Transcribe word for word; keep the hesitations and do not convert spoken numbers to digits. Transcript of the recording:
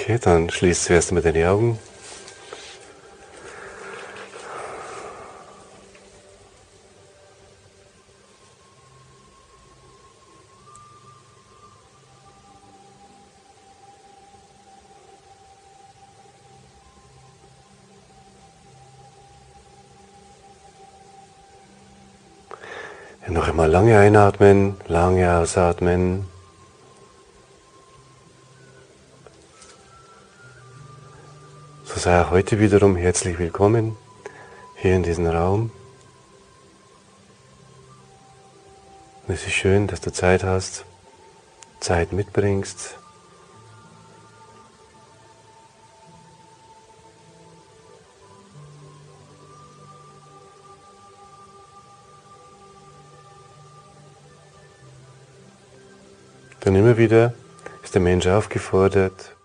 Okay, dann schließ zuerst mal deine Augen. Ja, noch einmal lange einatmen, lange ausatmen. So sei auch heute wiederum herzlich willkommen hier in diesem Raum. Und es ist schön, dass du Zeit hast, Zeit mitbringst. Denn immer wieder ist der Mensch aufgefordert,